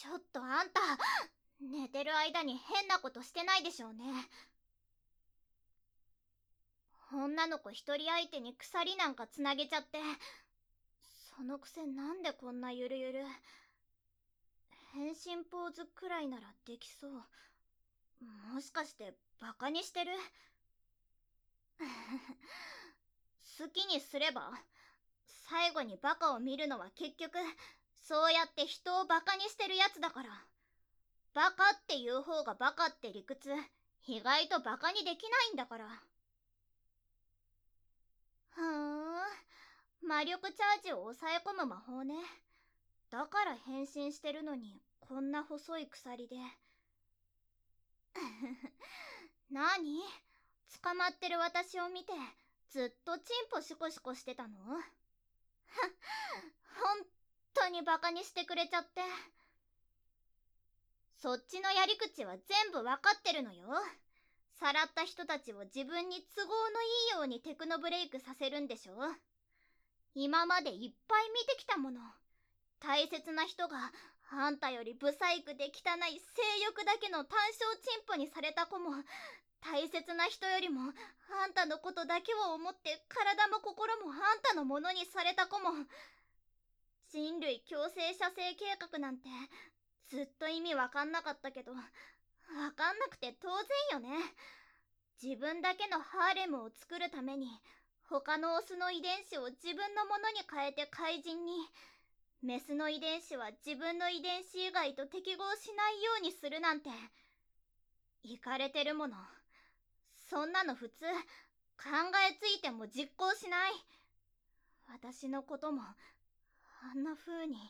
ちょっとあんた、寝てる間に変なことしてないでしょうね。女の子一人相手に鎖なんかつなげちゃって、そのくせなんでこんなゆるゆる。変身ポーズくらいならできそう。もしかしてバカにしてる？好きにすれば？最後にバカを見るのは結局そうやって人をバカにしてるやつだから。バカっていう方がバカって理屈意外とバカにできないんだから。ふーん、魔力チャージを抑え込む魔法ね。だから変身してるのにこんな細い鎖で。なに？捕まってる私を見てずっとチンポシコシコしてたの？ほんとにバカにしてくれちゃって。そっちのやり口は全部わかってるのよ。さらった人たちを自分に都合のいいようにテクノブレイクさせるんでしょ。今までいっぱい見てきたもの。大切な人があんたよりブサイクで汚い性欲だけの単小チンポにされた子も、大切な人よりもあんたのことだけを思って体も心もあんたのものにされた子も。人類共生社生計画なんてずっと意味わかんなかったけど、わかんなくて当然よね。自分だけのハーレムを作るために他のオスの遺伝子を自分のものに変えて怪人に、メスの遺伝子は自分の遺伝子以外と適合しないようにするなんて、イカれてるもの。そんなの普通考えついても実行しない。私のこともあんな風に。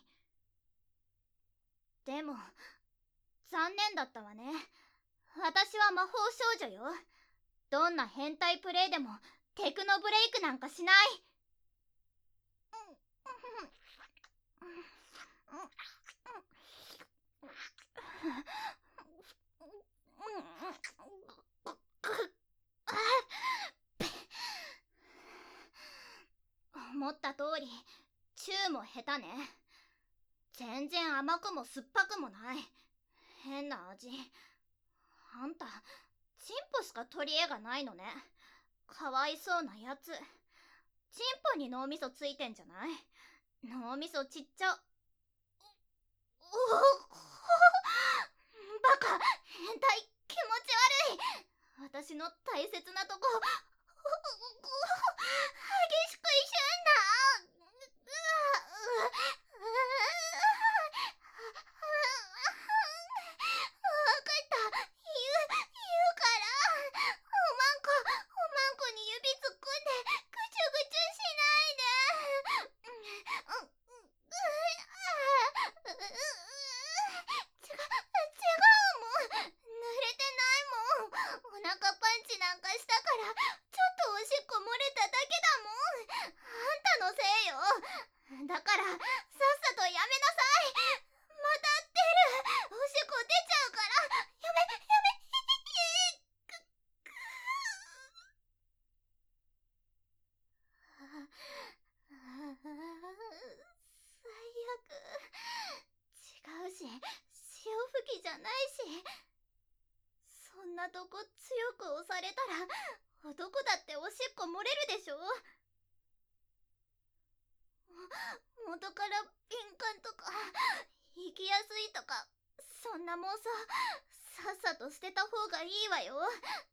でも残念だったわね。私は魔法少女よ。どんな変態プレイでもテクノブレイクなんかしない。思った通りチューも下手ね。全然甘くも酸っぱくもない変な味。あんたチンポしか取り柄がないのね。かわいそうなやつ。チンポに脳みそついてんじゃない？脳みそちっちゃ。バカ、変態、気持ち悪い。私の大切なとこ激しくいしゅんだ。わかった、言うから。おまんこに指突っ込んでぐちゅぐちゅしないで。違うもん。濡れてないもん。お腹パンチなんかしたからちょっとおしっこ漏れただけだもん。あんたのせいよ。だからさっさとやめなさい。また出る。おしっこ出ちゃうから。やめ。最悪。違うし、潮吹きじゃないし。そんなとこ強く押されたら男だっておしっこ漏れるでしょ。元から敏感とか生きやすいとか、そんな妄想さっさと捨てた方がいいわよ。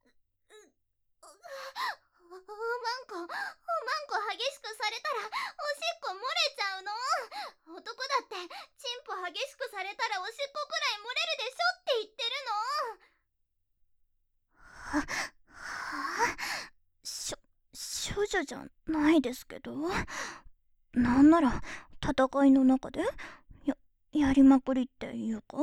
おまんこ激しくされたらおしっこ漏れちゃうの。男だってチンポ激しくされたらおしっこくらい漏れるでしょって言ってるの。少女じゃないですけど。なんなら戦いの中でやりまくりっていうか。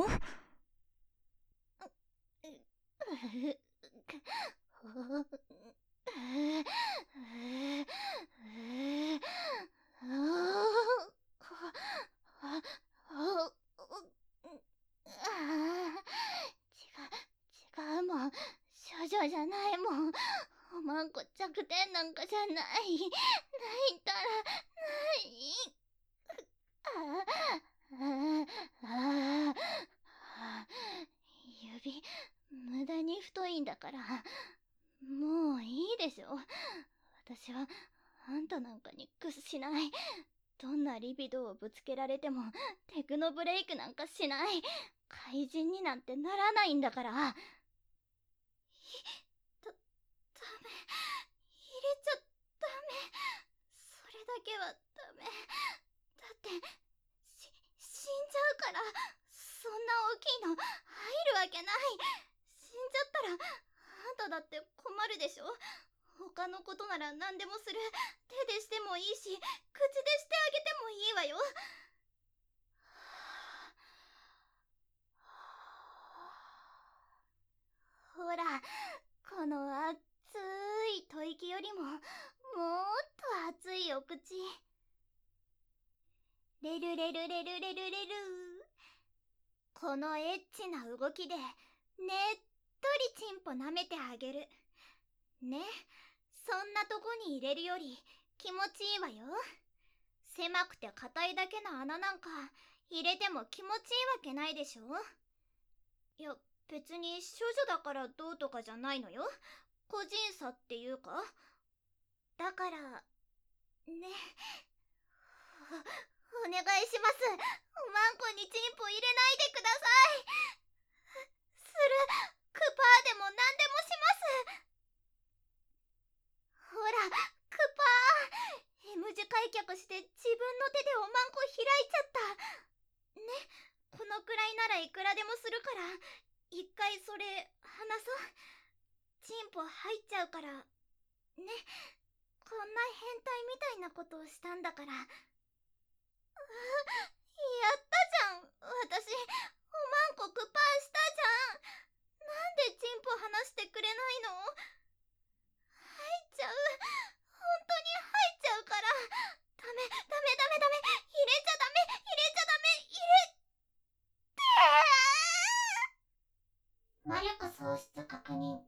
違うもん。少女じゃないもん。おまんこ弱点なんかじゃない。ないったらない。ああああんだから。もういいでしょ。私はあんたなんかに屈しない。どんなリビドをぶつけられてもテクノブレイクなんかしない。怪人になんてならないんだから。ダメ。入れちゃダメ。それだけはダメ。だって死んじゃうから。そんな大きいの入るわけない。死んじゃったらあんただって困るでしょ。他のことなら何でもする。手でしてもいいし、口でしてあげてもいいわよ。ほら、この熱い吐息よりももっと熱いお口。レルレルレルレルレル。このエッチな動きでねっとりチンポ舐めてあげるね。そんなとこに入れるより気持ちいいわよ。狭くて硬いだけの穴なんか入れても気持ちいいわけないでしょ。いや、別に処女だからどうとかじゃないのよ。個人差っていうか。だからね、お願いします。おまんこにチンポ入れないでください。する。クパーでも何でもします。ほら、クパー M 字開脚して自分の手でおまんこ開いちゃったね。このくらいならいくらでもするから一回それ離そう。チンポ入っちゃうからね。こんな変態みたいなことをしたんだから。やったじゃん私。おまんこクパーしたじゃん。なんでチンポ離してくれないの。入っちゃう。本当に入っちゃうから。ダメダメダメダメ。入れちゃダメ入れちゃダメ。 魔力喪失確認。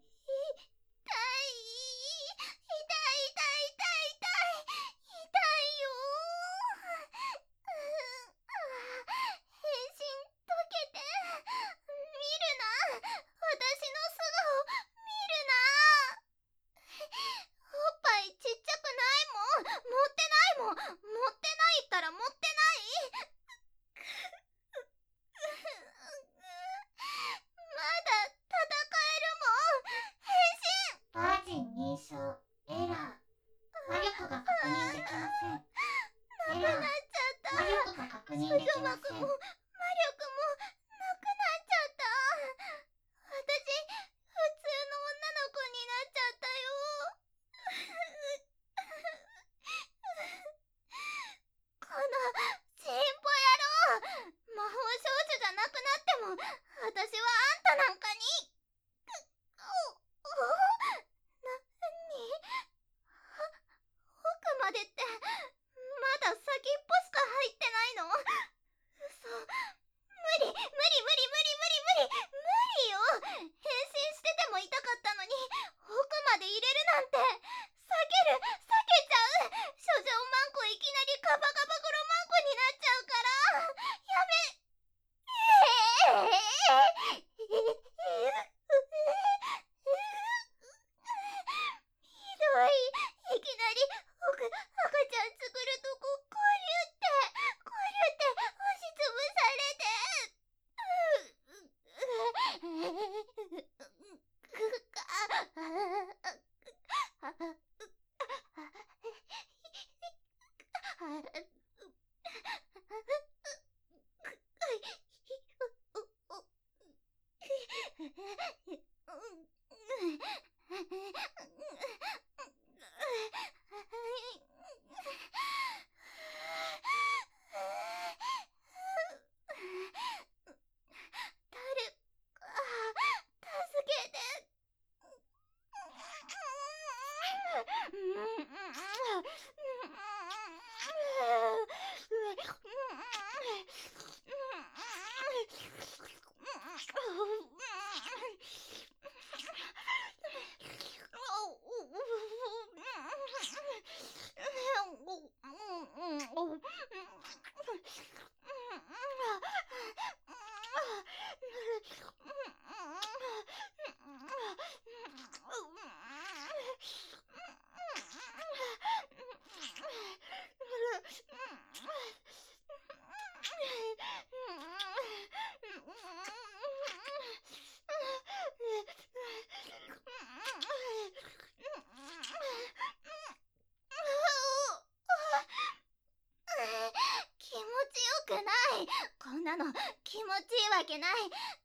気持ちよくない。こんなの気持ちいいわけない。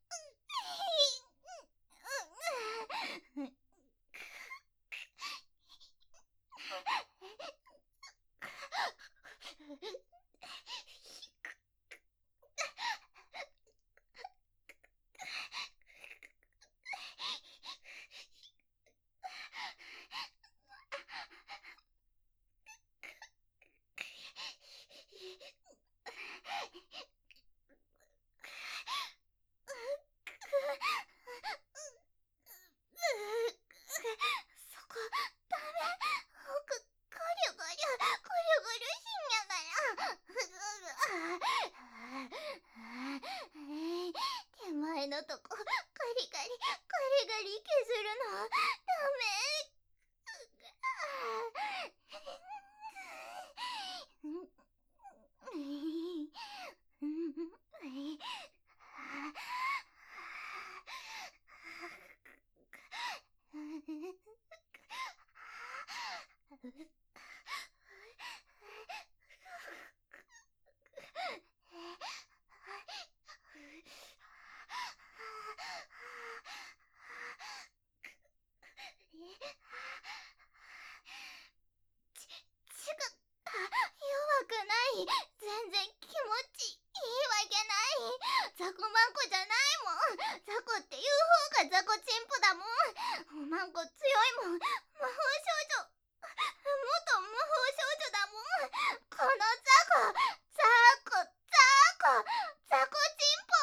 そこ、ダメ。ゴリュゴリュ、ゴリュゴリュしんやがら。手前のとこ、ガリガリ、ガリガリ削るの、ダメ。ちが、弱くない。全然気持ちいいわけない。ザコマンコじゃないもん。ザコっていう方がザコチンポだもん。おまんこ強いもん。魔法少女。元魔法少女だもん。このザコ、ザコ、ザコ、ザコチンポ。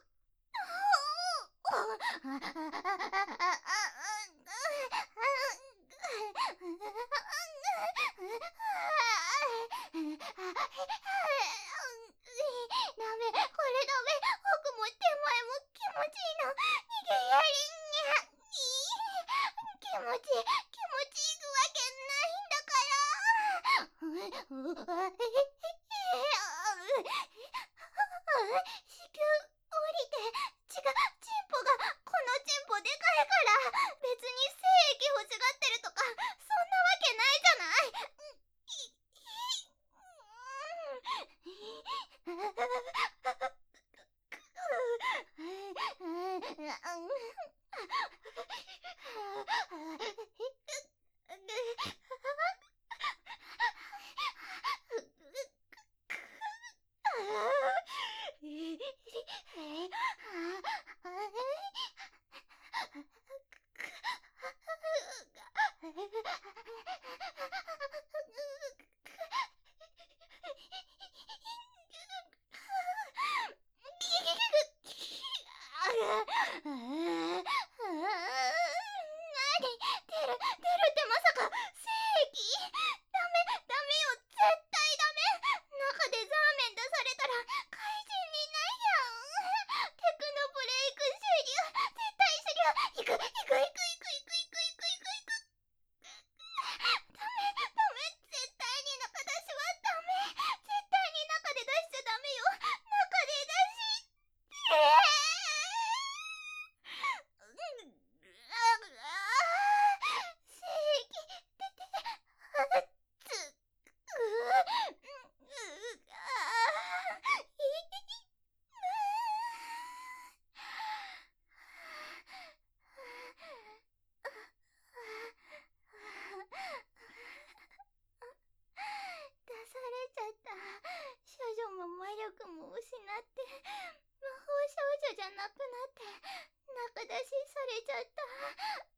ダメ、これダメ。奥も手前も気持ちいいの。逃げやりにゃ。気持ちいいわけないんだから。子宮降りて、チンポがこのチンポでかいから、別に精液欲しがってるとかそんなわけないじゃない。出るってまさか精液？ダメよ、絶対ダメ。中でザーメン出されたら怪人にないやん。テクノブレイク終了、絶対終了。行く。ダメ、絶対に中出しはダメ。絶対に中で出しちゃダメよ。中で出し精液出て出されちゃった。少女も魔力も失って魔法少女じゃなくなって中出しされちゃった。